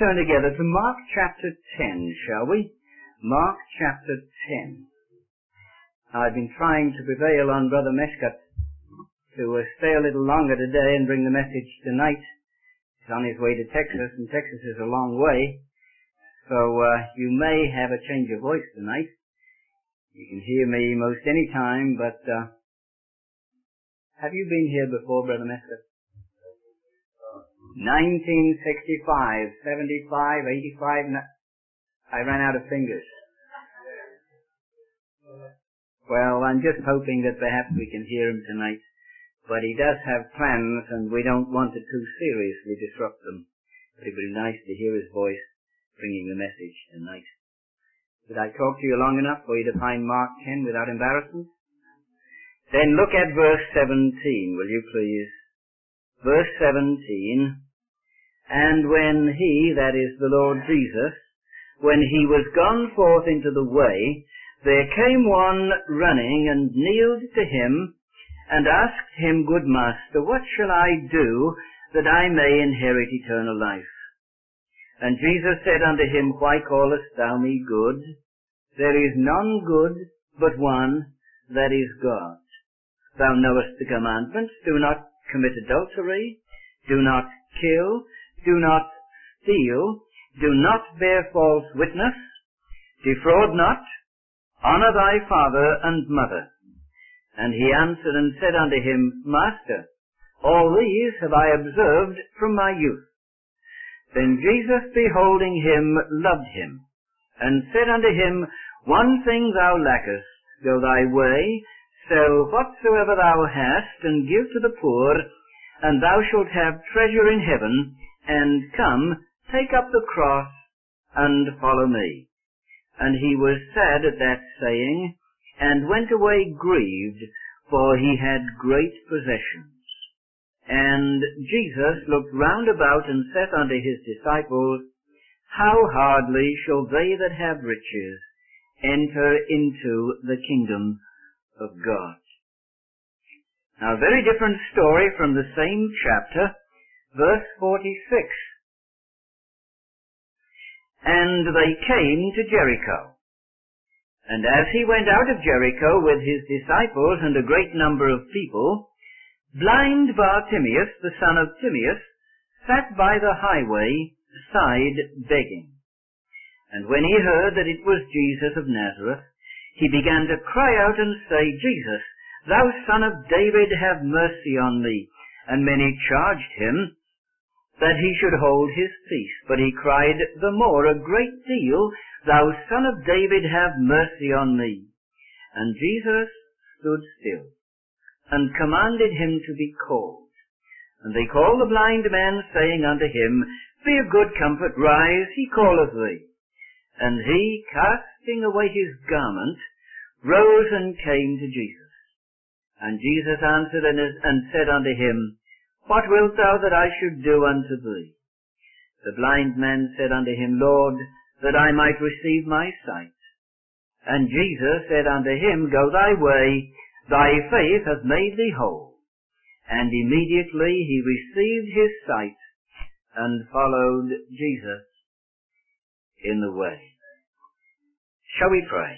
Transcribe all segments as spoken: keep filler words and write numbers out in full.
turn together to Mark chapter ten, shall we? Mark chapter ten. I've been trying to prevail on Brother Meshkat to uh, stay a little longer today and bring the message tonight. He's on his way to Texas, and Texas is a long way, so uh, you may have a change of voice tonight. You can hear me most any time, but uh, have you been here before, Brother Meshkat? nineteen sixty-five, seventy-five, eighty-five, I ran out of fingers. Well, I'm just hoping that perhaps we can hear him tonight. But he does have plans, and we don't want to too seriously disrupt them. But it would be nice to hear his voice bringing the message tonight. Did I talk to you long enough for you to find Mark ten without embarrassment? Then look at verse seventeen, will you please? Verse seventeen. And when he, that is the Lord Jesus, when he was gone forth into the way, there came one running and kneeled to him, and asked him, Good Master, what shall I do that I may inherit eternal life? And Jesus said unto him, Why callest thou me good? There is none good but one, that is God. Thou knowest the commandments, do not commit adultery, do not kill, do not steal, do not bear false witness, defraud not, honor thy father and mother. And he answered and said unto him, Master, all these have I observed from my youth. Then Jesus, beholding him, loved him, and said unto him, One thing thou lackest, go thy way, sell whatsoever thou hast, and give to the poor, and thou shalt have treasure in heaven, and come, take up the cross, and follow me. And he was sad at that saying, and went away grieved, for he had great possessions. And Jesus looked round about and said unto his disciples, How hardly shall they that have riches enter into the kingdom of God. Now, a very different story from the same chapter, verse forty-six. And they came to Jericho. And as he went out of Jericho with his disciples and a great number of people, blind Bartimaeus, the son of Timaeus, sat by the highway side begging. And when he heard that it was Jesus of Nazareth, he began to cry out and say, Jesus, thou son of David, have mercy on me. And many charged him that he should hold his peace. But he cried the more a great deal, Thou son of David, have mercy on me. And Jesus stood still, and commanded him to be called. And they called the blind man, saying unto him, Be of good comfort, rise, he calleth thee. And he, casting away his garment, rose and came to Jesus. And Jesus answered and said unto him, What wilt thou that I should do unto thee? The blind man said unto him, Lord, that I might receive my sight. And Jesus said unto him, Go thy way, thy faith hath made thee whole. And immediately he received his sight, and followed Jesus in the way. Shall we pray?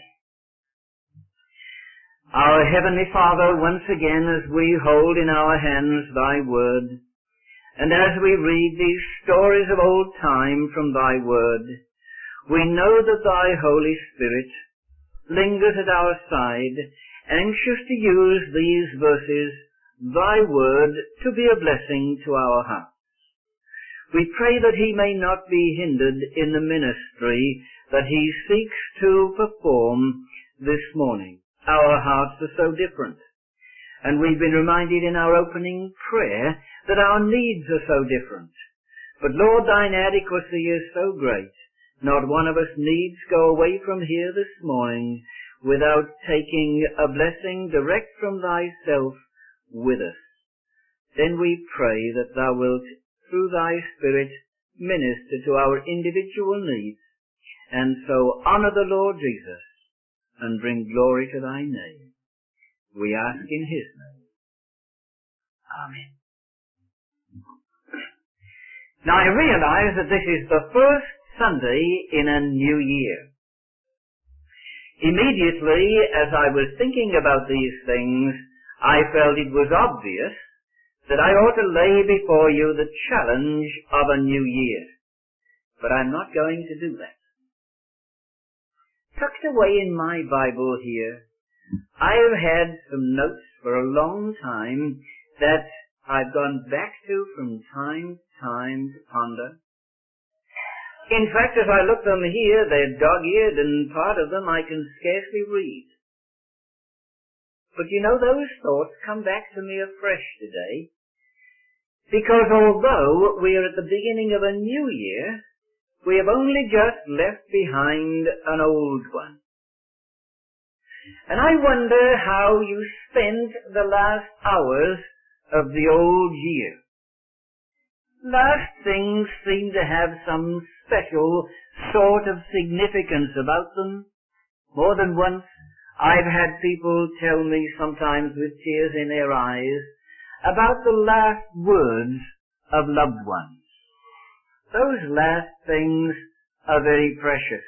Our Heavenly Father, once again as we hold in our hands thy word, and as we read these stories of old time from thy word, we know that thy Holy Spirit lingers at our side, anxious to use these verses, thy word, to be a blessing to our hearts. We pray that he may not be hindered in the ministry that he seeks to perform this morning. Our hearts are so different, and we've been reminded in our opening prayer that our needs are so different. But Lord, thine adequacy is so great, not one of us needs go away from here this morning without taking a blessing direct from thyself with us. Then we pray that thou wilt, through thy Spirit, minister to our individual needs, and so honor the Lord Jesus and bring glory to thy name. We ask in his name. Amen. Now I realize that this is the first Sunday in a new year. Immediately, as I was thinking about these things, I felt it was obvious that I ought to lay before you the challenge of a new year. But I'm not going to do that. Tucked away in my Bible here, I have had some notes for a long time that I've gone back to from time to time to ponder. In fact, as I look them here, they're dog-eared, and part of them I can scarcely read. But you know, those thoughts come back to me afresh today, because although we are at the beginning of a new year, we have only just left behind an old one. And I wonder how you spent the last hours of the old year. Last things seem to have some special sort of significance about them. More than once, I've had people tell me, sometimes with tears in their eyes, about the last words of loved ones. Those last things are very precious.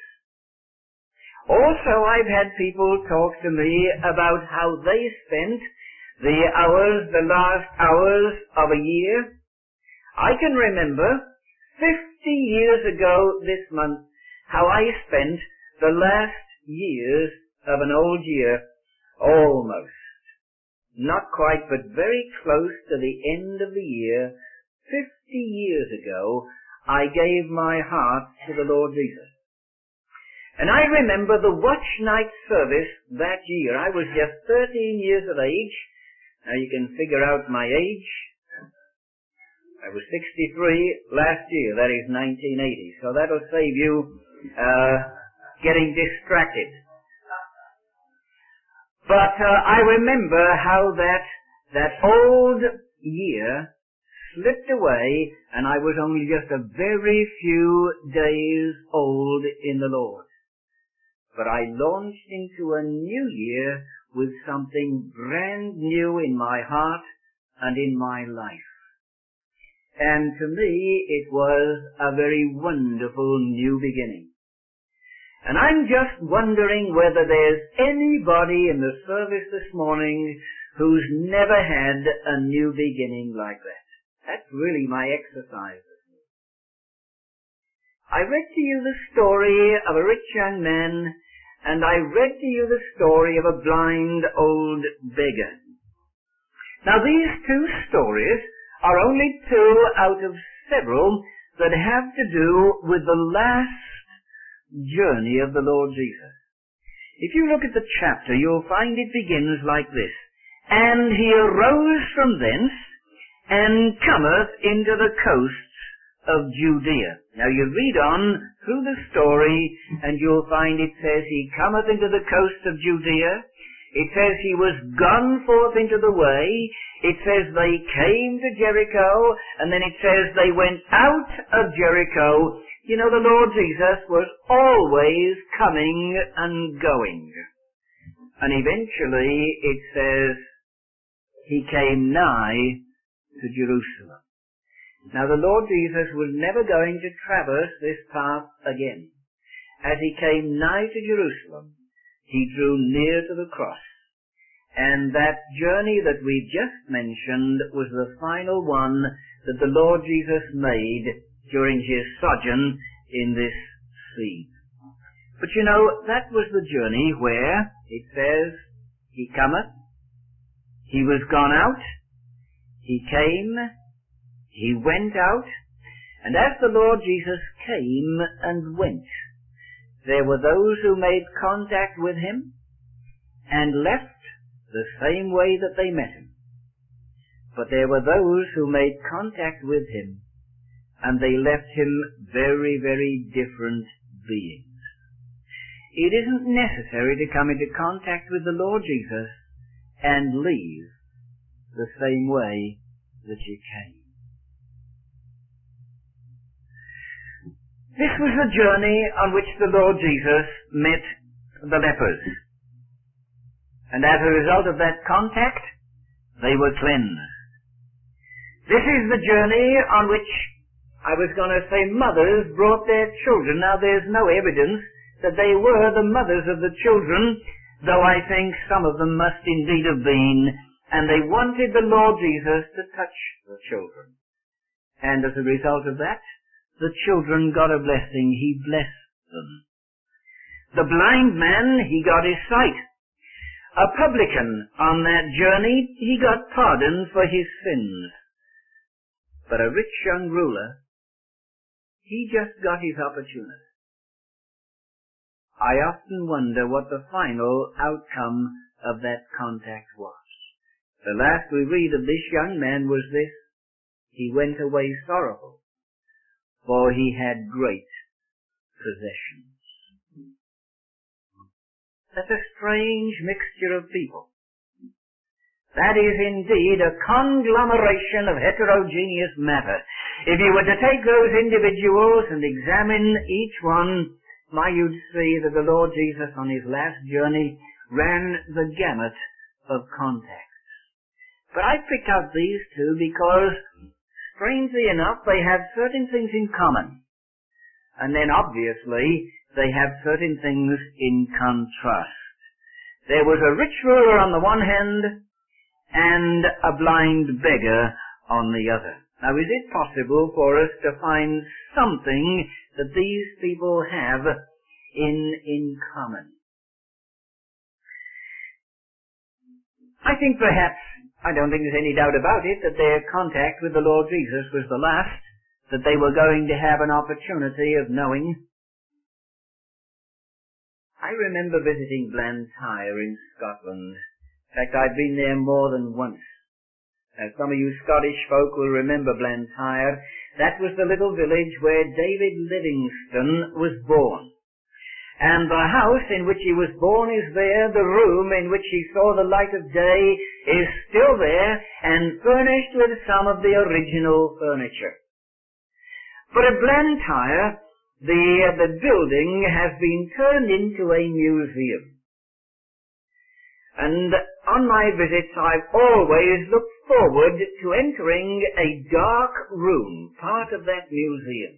Also, I've had people talk to me about how they spent the hours, the last hours of a year. I can remember fifty years ago this month how I spent the last years of an old year, almost. Not quite, but very close to the end of the year. Fifty years ago, I gave my heart to the Lord Jesus. And I remember the watch night service that year. I was just thirteen years of age. Now you can figure out my age. I was sixty-three last year, that is nineteen eighty. So that'll save you uh, getting distracted. But uh, I remember how that, that old year slipped away, and I was only just a very few days old in the Lord. But I launched into a new year with something brand new in my heart and in my life. And to me, it was a very wonderful new beginning. And I'm just wondering whether there's anybody in the service this morning who's never had a new beginning like that. That's really my exercise. I read to you the story of a rich young man, and I read to you the story of a blind old beggar. Now these two stories are only two out of several that have to do with the last journey of the Lord Jesus. If you look at the chapter, you'll find it begins like this. And he arose from thence, and cometh into the coasts of Judea. Now you read on through the story, and you'll find it says he cometh into the coasts of Judea. It says he was gone forth into the way. It says they came to Jericho, and then it says they went out of Jericho. You know, the Lord Jesus was always coming and going. And eventually it says he came nigh to Jerusalem. Now the Lord Jesus was never going to traverse this path again. As he came nigh to Jerusalem, he drew near to the cross. And that journey that we just mentioned was the final one that the Lord Jesus made during his sojourn in this sea. But you know, that was the journey where it says, he cometh, he was gone out, he came, he went out, and as the Lord Jesus came and went, there were those who made contact with him and left the same way that they met him. But there were those who made contact with him, and they left him very, very different beings. It isn't necessary to come into contact with the Lord Jesus and leave the same way that you came. This was the journey on which the Lord Jesus met the lepers. And as a result of that contact, they were cleansed. This is the journey on which I was going to say mothers brought their children. Now there's no evidence that they were the mothers of the children, though I think some of them must indeed have been, and they wanted the Lord Jesus to touch the children. And as a result of that, the children got a blessing. He blessed them. The blind man, he got his sight. A publican on that journey, he got pardon for his sins. But a rich young ruler, he just got his opportunity. I often wonder what the final outcome of that contact was. The last we read of this young man was this: he went away sorrowful, for he had great possessions. That's a strange mixture of people. That is indeed a conglomeration of heterogeneous matter. If you were to take those individuals and examine each one, why, you'd see that the Lord Jesus on his last journey ran the gamut of contacts. But I picked out these two because, strangely enough, they have certain things in common. And then obviously, they have certain things in contrast. There was a rich ruler on the one hand, and a blind beggar on the other. Now, is it possible for us to find something that these people have in, in common? I think perhaps, I don't think there's any doubt about it, that their contact with the Lord Jesus was the last that they were going to have an opportunity of knowing. I remember visiting Blantyre in Scotland. In fact, I've been there more than once. Now, some of you Scottish folk will remember Blantyre. That was the little village where David Livingstone was born. And the house in which he was born is there. The room in which he saw the light of day is still there and furnished with some of the original furniture. But at Blantyre, the, the building has been turned into a museum. And on my visits, I've always looked forward to entering a dark room, part of that museum.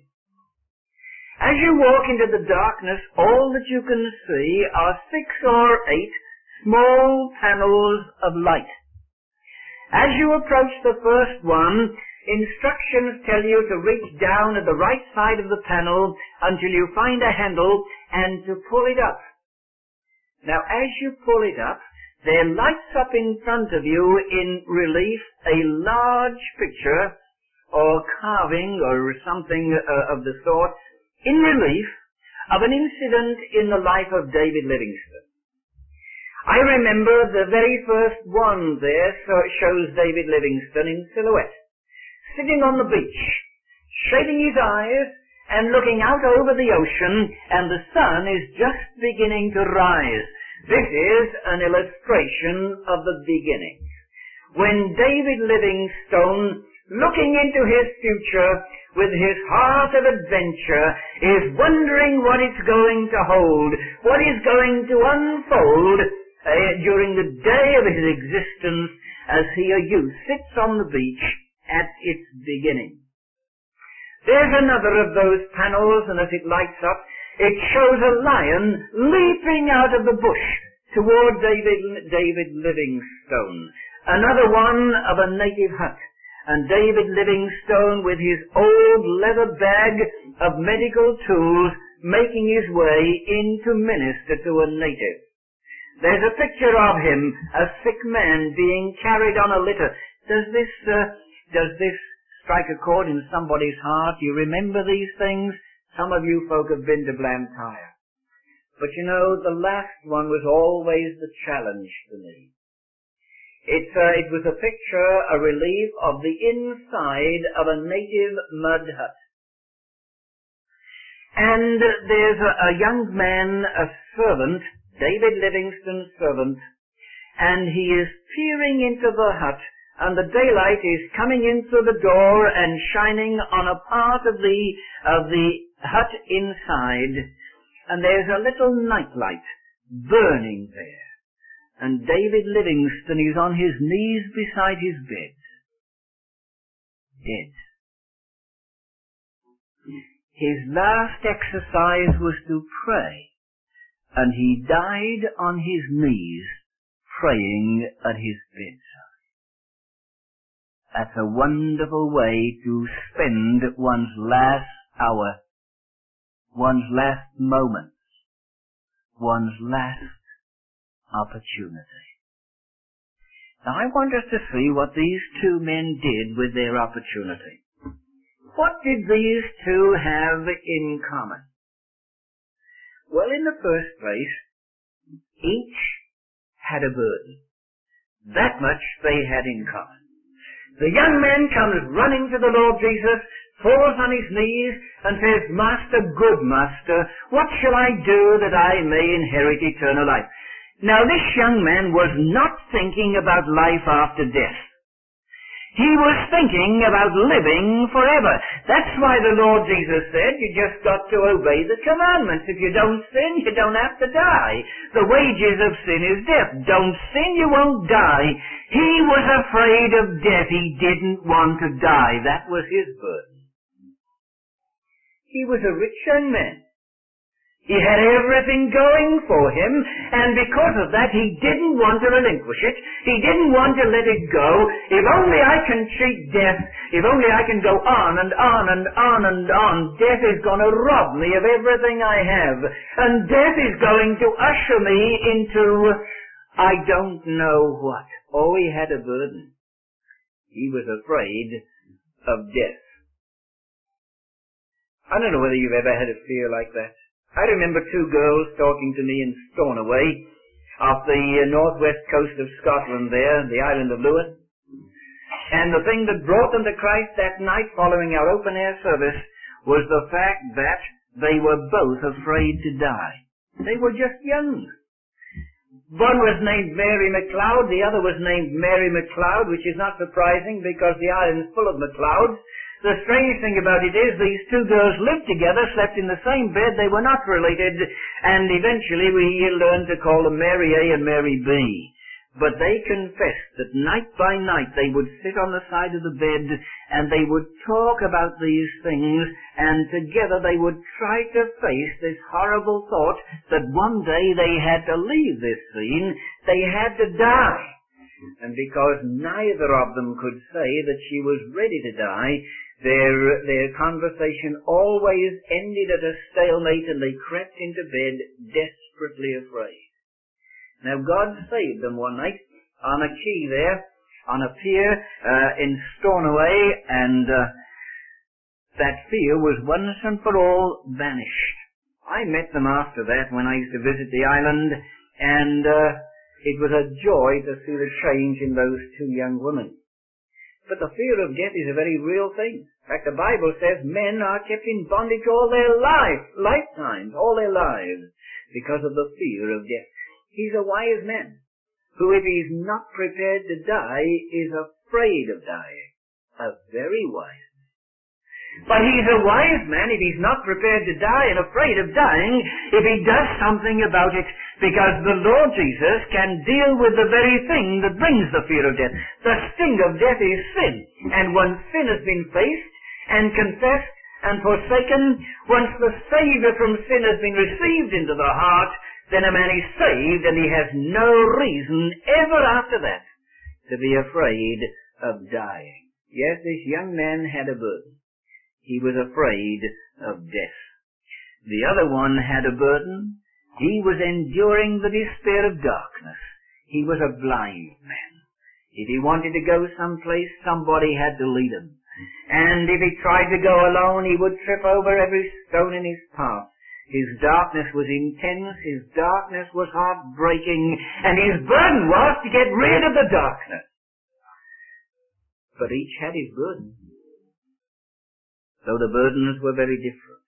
As you walk into the darkness, all that you can see are six or eight small panels of light. As you approach the first one, instructions tell you to reach down at the right side of the panel until you find a handle and to pull it up. Now, as you pull it up, there lights up in front of you in relief a large picture or carving or something uh, of the sort in relief of an incident in the life of David Livingstone. I remember the very first one there shows David Livingstone in silhouette, sitting on the beach, shading his eyes and looking out over the ocean, and the sun is just beginning to rise. This is an illustration of the beginning. When David Livingstone, looking into his future with his heart of adventure, is wondering what it's going to hold, what is going to unfold uh, during the day of his existence as he, a youth, sits on the beach at its beginning. There's another of those panels, and as it lights up, it shows a lion leaping out of the bush toward David, David Livingstone. Another one of a native hut. And David Livingstone with his old leather bag of medical tools making his way in to minister to a native. There's a picture of him, a sick man being carried on a litter. Does this, uh, does this strike a chord in somebody's heart? You remember these things? Some of you folk have been to Blantyre. But you know, the last one was always the challenge to me. It's, uh, it was a picture, a relief of the inside of a native mud hut. And there's a, a young man, a servant, David Livingstone's servant, and he is peering into the hut, and the daylight is coming in through the door and shining on a part of the, of the hut inside, and there's a little nightlight burning there. And David Livingstone is on his knees beside his bed, dead. his last exercise was to pray, and he died on his knees praying at his bedside. That's a wonderful way to spend one's last hour, one's last moments, one's last opportunity. Now I want us to see what these two men did with their opportunity. What did these two have in common? Well, in the first place, each had a burden. That much they had in common. The young man comes running to the Lord Jesus, falls on his knees, and says, Master, good Master, what shall I do that I may inherit eternal life? Now, this young man was not thinking about life after death. He was thinking about living forever. That's why the Lord Jesus said, you just got to obey the commandments. If you don't sin, you don't have to die. The wages of sin is death. Don't sin, you won't die. He was afraid of death. He didn't want to die. That was his burden. He was a rich young man. He had everything going for him, and because of that, he didn't want to relinquish it. He didn't want to let it go. If only I can cheat death, if only I can go on and on and on and on, death is going to rob me of everything I have. And death is going to usher me into, I don't know what. Oh, he had a burden. He was afraid of death. I don't know whether you've ever had a fear like that. I remember two girls talking to me in Stornoway, off the uh, northwest coast of Scotland there, the island of Lewis. And the thing that brought them to Christ that night following our open-air service was the fact that they were both afraid to die. They were just young. One was named Mary MacLeod, the other was named Mary MacLeod, which is not surprising because the island's full of MacLeods. The strange thing about it is these two girls lived together, slept in the same bed, they were not related, and eventually we learned to call them Mary A and Mary B. But they confessed that night by night they would sit on the side of the bed and they would talk about these things, and together they would try to face this horrible thought that one day they had to leave this scene, they had to die. And because neither of them could say that she was ready to die, Their, their conversation always ended at a stalemate, and they crept into bed desperately afraid. Now God saved them one night on a quay there, on a pier uh, in Stornoway, and uh, that fear was once and for all vanished. I met them after that when I used to visit the island, and uh, it was a joy to see the change in those two young women. But the fear of death is a very real thing. In fact, the Bible says men are kept in bondage all their life, lifetimes, all their lives, because of the fear of death. He's a wise man, who if he's not prepared to die, is afraid of dying. A very wise man. But he's a wise man if he's not prepared to die and afraid of dying, if he does something about it, because the Lord Jesus can deal with the very thing that brings the fear of death. The sting of death is sin. And once sin has been faced and confessed and forsaken, once the Savior from sin has been received into the heart, then a man is saved, and he has no reason ever after that to be afraid of dying. Yes, this young man had a burden. He was afraid of death. The other one had a burden. He was enduring the despair of darkness. He was a blind man. If he wanted to go someplace, somebody had to lead him. And if he tried to go alone, he would trip over every stone in his path. His darkness was intense, his darkness was heartbreaking, and his burden was to get rid of the darkness. But each had his burden, though the burdens were very different.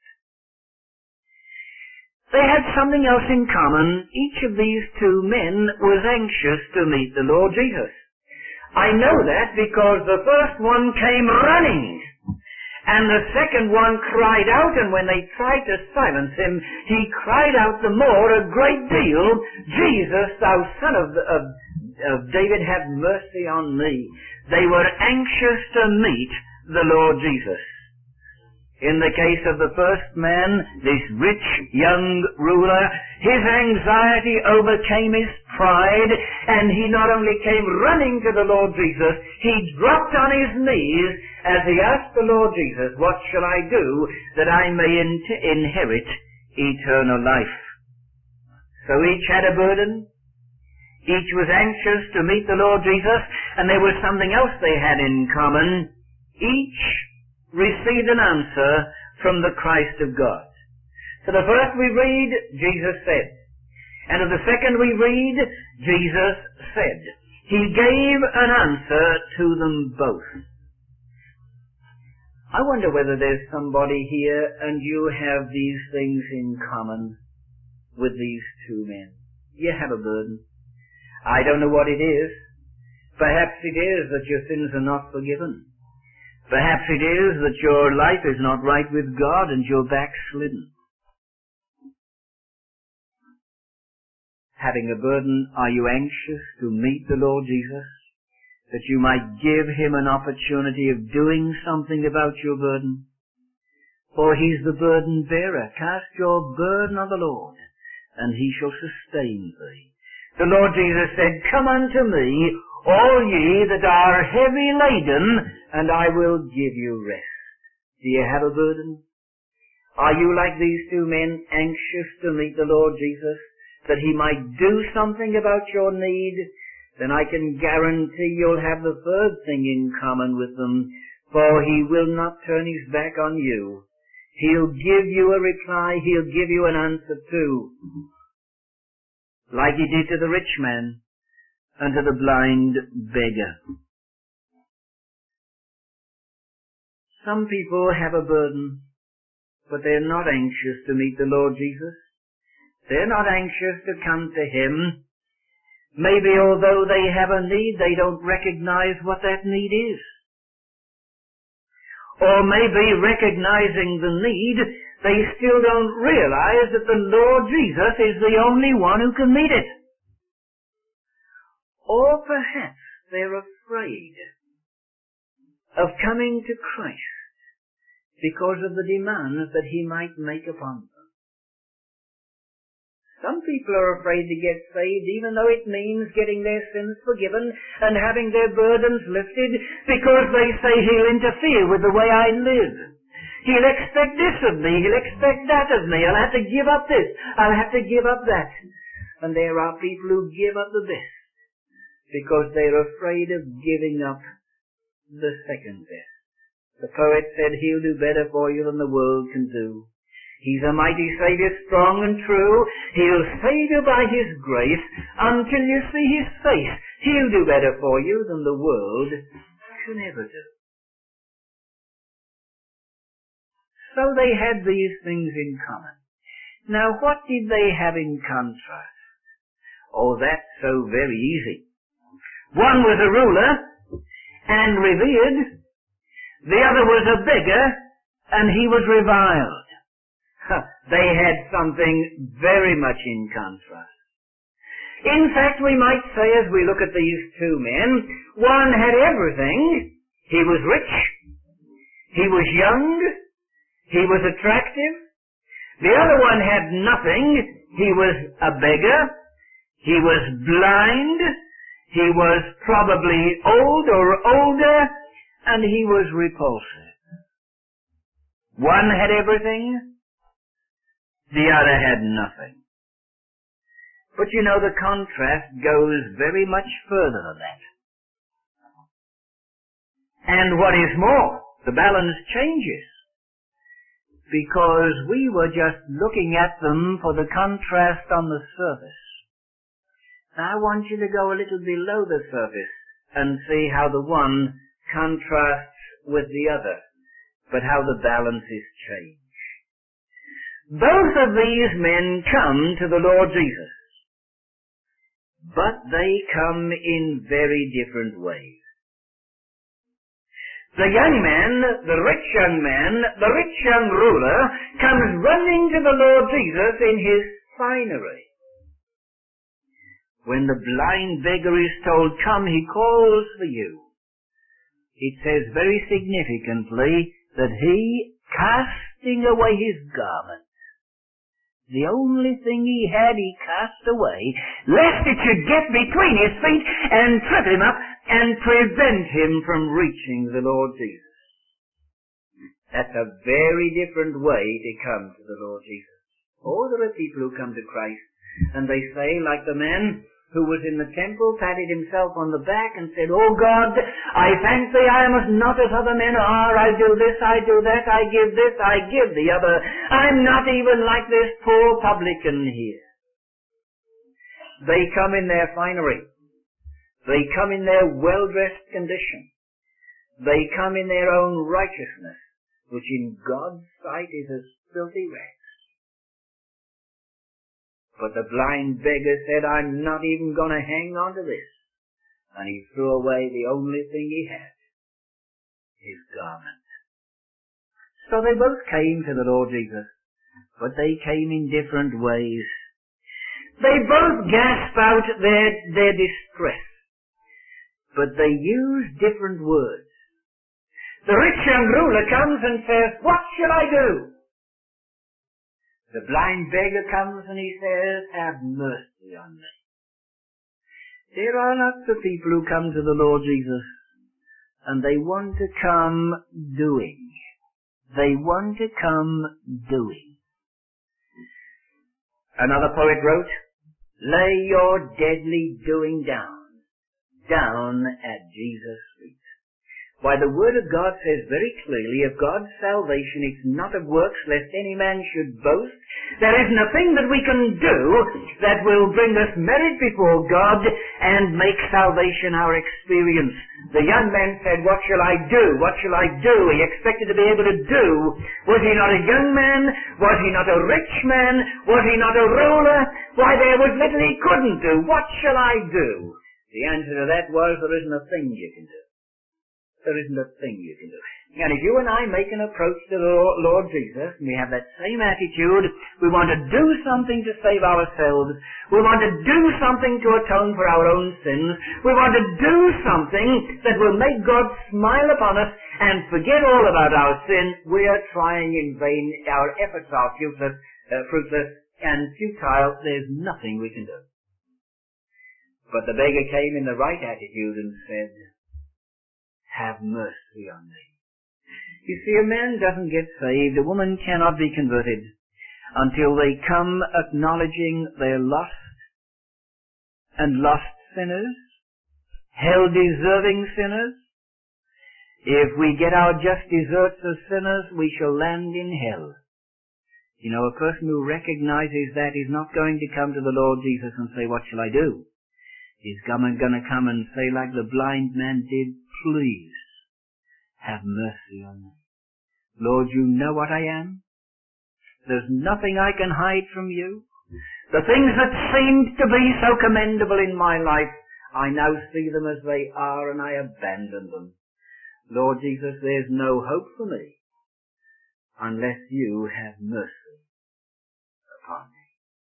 They had something else in common. Each of these two men was anxious to meet the Lord Jesus. I know that because the first one came running, and the second one cried out, and when they tried to silence him, he cried out the more a great deal, Jesus, thou son of, of, of David, have mercy on me. They were anxious to meet the Lord Jesus. In the case of the first man, this rich young ruler, his anxiety overcame his pride, and he not only came running to the Lord Jesus, he dropped on his knees as he asked the Lord Jesus, what shall I do that I may in- inherit eternal life? So each had a burden. Each was anxious to meet the Lord Jesus, and there was something else they had in common. Each received an answer from the Christ of God. So the first we read, Jesus said. And of the second we read, Jesus said. He gave an answer to them both. I wonder whether there's somebody here and you have these things in common with these two men. You have a burden. I don't know what it is. Perhaps it is that your sins are not forgiven. Perhaps it is that your life is not right with God and you're backslidden. Having a burden, are you anxious to meet the Lord Jesus, that you might give him an opportunity of doing something about your burden? For he's the burden bearer. Cast your burden on the Lord, and he shall sustain thee. The Lord Jesus said, come unto me, all ye that are heavy laden, and I will give you rest. Do you have a burden? Are you like these two men, anxious to meet the Lord Jesus, that he might do something about your need? Then I can guarantee you'll have the third thing in common with them, for he will not turn his back on you. He'll give you a reply, he'll give you an answer too. Like he did to the rich man and to the blind beggar. Some people have a burden, but they're not anxious to meet the Lord Jesus. They're not anxious to come to him. Maybe although they have a need, they don't recognize what that need is. Or maybe recognizing the need, they still don't realize that the Lord Jesus is the only one who can meet it. Or perhaps they're afraid of coming to Christ because of the demands that he might make upon them. Some people are afraid to get saved even though it means getting their sins forgiven and having their burdens lifted, because they say he'll interfere with the way I live. He'll expect this of me, he'll expect that of me, I'll have to give up this, I'll have to give up that. And there are people who give up the best because they're afraid of giving up the second best. The poet said, he'll do better for you than the world can do. He's a mighty Saviour, strong and true. He'll save you by his grace until you see his face. He'll do better for you than the world can ever do. So they had these things in common. Now what did they have in contrast? Oh, that's so very easy. One was a ruler and revered. The other was a beggar and he was reviled. They had something very much in contrast. In fact, we might say as we look at these two men, one had everything. He was rich. He was young. He was attractive. The other one had nothing. He was a beggar. He was blind. He was probably old or older, and he was repulsive. One had everything. The other had nothing. But you know, the contrast goes very much further than that. And what is more, the balance changes. Because we were just looking at them for the contrast on the surface. Now I want you to go a little below the surface and see how the one contrasts with the other, but how the balance is changed. Both of these men come to the Lord Jesus, but they come in very different ways. The young man, the rich young man, the rich young ruler, comes running to the Lord Jesus in his finery. When the blind beggar is told, come, he calls for you. It says very significantly that he casting away his garment. The only thing he had he cast away, lest it should get between his feet and trip him up and prevent him from reaching the Lord Jesus. That's a very different way to come to the Lord Jesus. Oh, there are people who come to Christ and they say, like the man who was in the temple, patted himself on the back and said, "Oh God, I fancy I am as not as other men are. I do this, I do that, I give this, I give the other. I'm not even like this poor publican here." They come in their finery. They come in their well-dressed condition. They come in their own righteousness, which in God's sight is as filthy rags. But the blind beggar said, "I'm not even going to hang on to this." And he threw away the only thing he had, his garment. So they both came to the Lord Jesus, but they came in different ways. They both gasped out their, their distress, but they used different words. The rich young ruler comes and says, "What shall I do?" The blind beggar comes and he says, "Have mercy on me." There are lots of people who come to the Lord Jesus and they want to come doing. They want to come doing. Another poet wrote, "Lay your deadly doing down, down at Jesus' feet." Why, the Word of God says very clearly, of God's salvation, it's not of works, lest any man should boast. There isn't a thing that we can do that will bring us merit before God and make salvation our experience. The young man said, "What shall I do? What shall I do?" He expected to be able to do. Was he not a young man? Was he not a rich man? Was he not a ruler? Why, there was little he couldn't do. What shall I do? The answer to that was, there isn't a thing you can do. There isn't a thing you can do. And if you and I make an approach to the Lord Jesus, and we have that same attitude, we want to do something to save ourselves, we want to do something to atone for our own sins, we want to do something that will make God smile upon us and forget all about our sin, we are trying in vain. Our efforts are fruitless, uh, fruitless and futile. There's nothing we can do. But the beggar came in the right attitude and said, "Have mercy on me." You see, a man doesn't get saved, a woman cannot be converted until they come acknowledging they're lost and lost sinners, hell-deserving sinners. If we get our just deserts as sinners, we shall land in hell. You know, a person who recognizes that is not going to come to the Lord Jesus and say, "What shall I do?" He's going to come and say, like the blind man did, "Please, have mercy on me. Lord, you know what I am. There's nothing I can hide from you. The things that seemed to be so commendable in my life, I now see them as they are and I abandon them. Lord Jesus, there's no hope for me unless you have mercy upon me."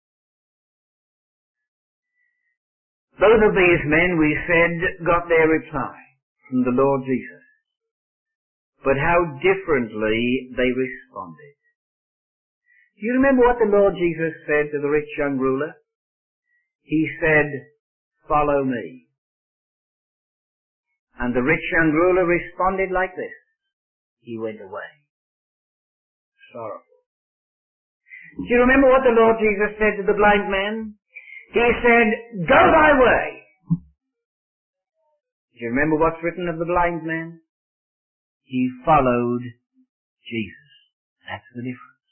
Both of these men, we said, got their reply from the Lord Jesus. But how differently they responded. Do you remember what the Lord Jesus said to the rich young ruler? He said, "Follow me." And the rich young ruler responded like this. He went away, sorrowful. Do you remember what the Lord Jesus said to the blind man? He said, "Go thy way." Do you remember what's written of the blind man? He followed Jesus. That's the difference.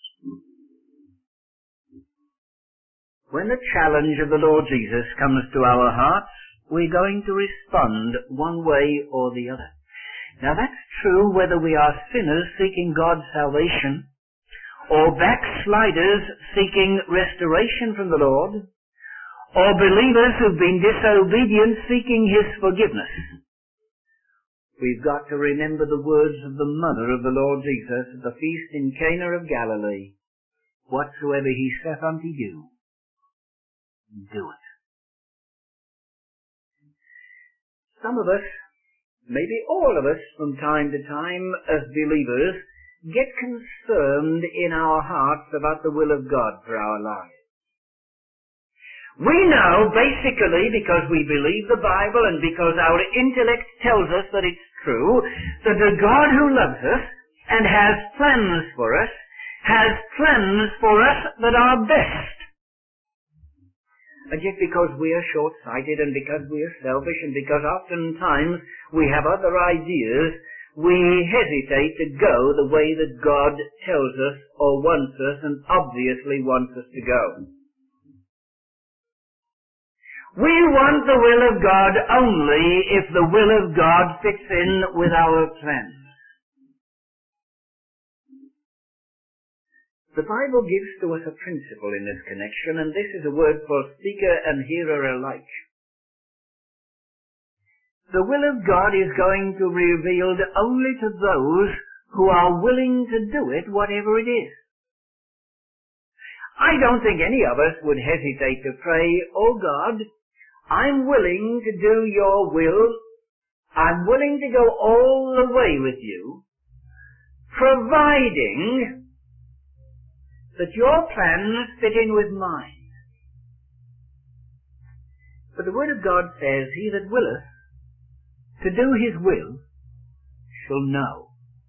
When the challenge of the Lord Jesus comes to our hearts, we're going to respond one way or the other. Now that's true whether we are sinners seeking God's salvation, or backsliders seeking restoration from the Lord, or believers who've been disobedient seeking His forgiveness. We've got to remember the words of the mother of the Lord Jesus at the feast in Cana of Galilee. "Whatsoever He saith unto you, do it." Some of us, maybe all of us from time to time as believers, get concerned in our hearts about the will of God for our lives. We know, basically, because we believe the Bible and because our intellect tells us that it's true, that the God who loves us and has plans for us, has plans for us that are best. And yet because we are short-sighted and because we are selfish and because oftentimes we have other ideas, we hesitate to go the way that God tells us or wants us and obviously wants us to go. We want the will of God only if the will of God fits in with our plans. The Bible gives to us a principle in this connection, and this is a word for speaker and hearer alike. The will of God is going to be revealed only to those who are willing to do it, whatever it is. I don't think any of us would hesitate to pray, "Oh God, I'm willing to do your will. I'm willing to go all the way with you, providing that your plans fit in with mine." But the Word of God says, "He that willeth to do his will shall know."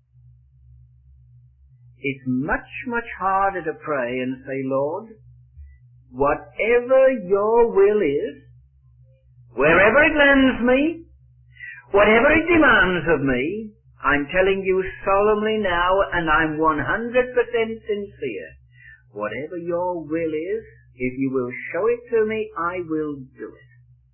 It's much, much harder to pray and say, "Lord, whatever your will is, wherever it lands me, whatever it demands of me, I'm telling you solemnly now, and I'm one hundred percent sincere, whatever your will is, if you will show it to me, I will do it."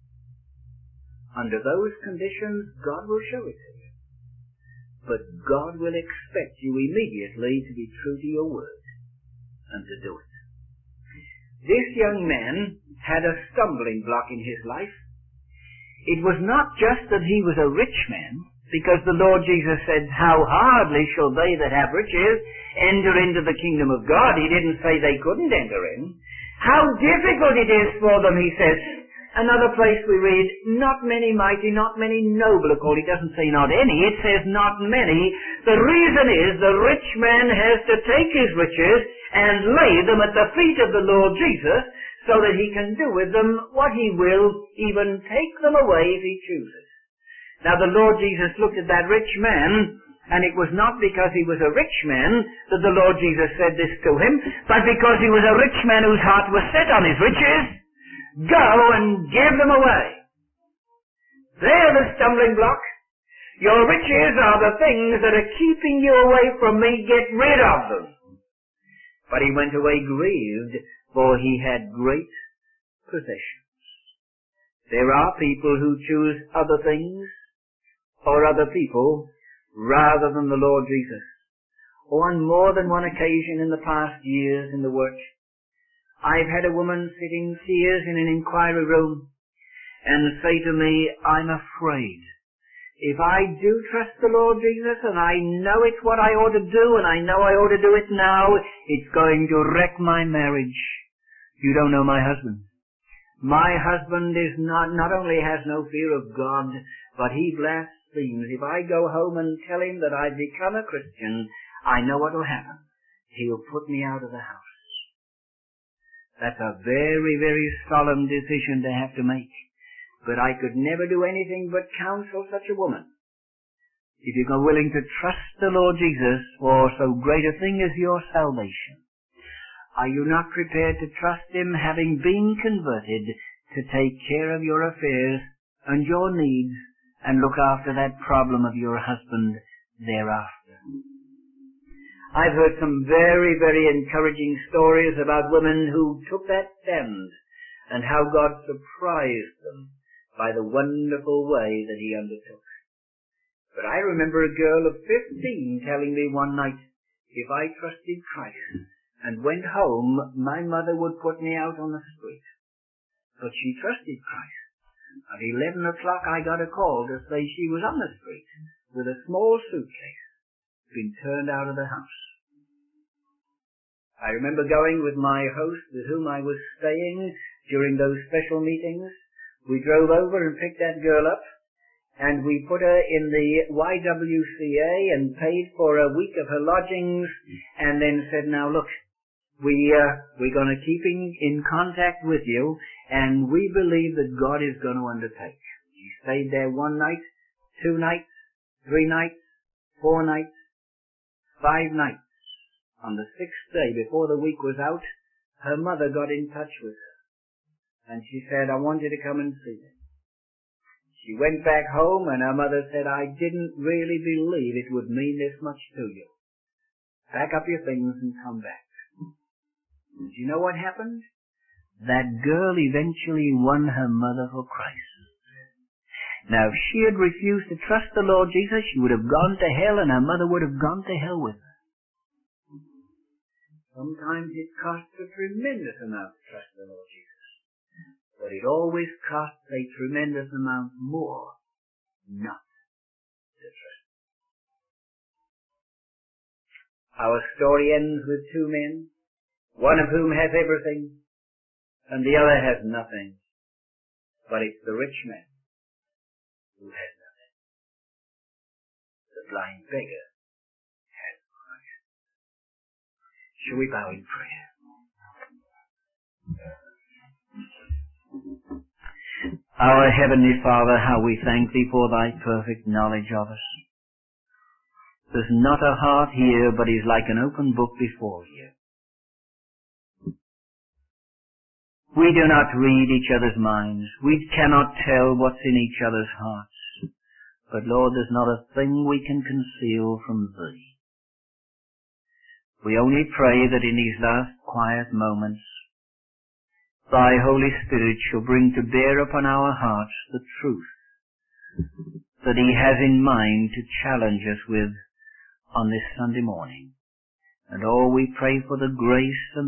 Under those conditions, God will show it to you. But God will expect you immediately to be true to your word and to do it. This young man had a stumbling block in his life. It was not just that he was a rich man, because the Lord Jesus said, "How hardly shall they that have riches enter into the kingdom of God." He didn't say they couldn't enter in. How difficult it is for them, he says. Another place we read, "Not many mighty, not many noble are called." It doesn't say not any, it says not many. The reason is the rich man has to take his riches and lay them at the feet of the Lord Jesus so that he can do with them what he will, even take them away if he chooses. Now the Lord Jesus looked at that rich man, and it was not because he was a rich man that the Lord Jesus said this to him, but because he was a rich man whose heart was set on his riches. Go and give them away. They're the stumbling block. Your riches are the things that are keeping you away from me. Get rid of them. But he went away grieved, for he had great possessions. There are people who choose other things or other people rather than the Lord Jesus. On more than one occasion in the past years in the work, I've had a woman sit in tears in an inquiry room and say to me, "I'm afraid if I do trust the Lord Jesus and I know it's what I ought to do and I know I ought to do it now, it's going to wreck my marriage. You don't know my husband. My husband is not, not only has no fear of God, but he blasphemes. If I go home and tell him that I've become a Christian, I know what will happen. He'll put me out of the house." That's a very, very solemn decision to have to make. But I could never do anything but counsel such a woman. If you are willing to trust the Lord Jesus for so great a thing as your salvation, are you not prepared to trust him, having been converted, to take care of your affairs and your needs and look after that problem of your husband thereafter? I've heard some very, very encouraging stories about women who took that stand and how God surprised them by the wonderful way that he undertook. But I remember a girl of fifteen telling me one night, if I trusted Christ and went home, my mother would put me out on the street. But she trusted Christ. At eleven o'clock I got a call to say she was on the street with a small suitcase, been turned out of the house. I remember going with my host with whom I was staying during those special meetings. We drove over and picked that girl up, and we put her in the Y W C A and paid for a week of her lodgings, and then said, now look, we, uh, we're going to keep in, in contact with you, and we believe that God is going to undertake. She stayed there one night, two nights, three nights, four nights, five nights. On the sixth day, before the week was out, her mother got in touch with her, and she said, I want you to come and see me. She went back home, and her mother said, I didn't really believe it would mean this much to you. Pack up your things and come back. And do you know what happened? That girl eventually won her mother for Christ. Now, if she had refused to trust the Lord Jesus, she would have gone to hell, and her mother would have gone to hell with her. Sometimes it costs a tremendous amount to trust the Lord Jesus. But it always costs a tremendous amount more not to trust. Our story ends with two men, one of whom has everything, and the other has nothing. But it's the rich man who has nothing. The blind beggar has Christ. Shall we bow in prayer? Our Heavenly Father, how we thank Thee for Thy perfect knowledge of us. There's not a heart here but is like an open book before You. We do not read each other's minds. We cannot tell what's in each other's hearts. But Lord, there's not a thing we can conceal from Thee. We only pray that in these last quiet moments, Thy Holy Spirit shall bring to bear upon our hearts the truth that He has in mind to challenge us with on this Sunday morning. And all we pray for the grace and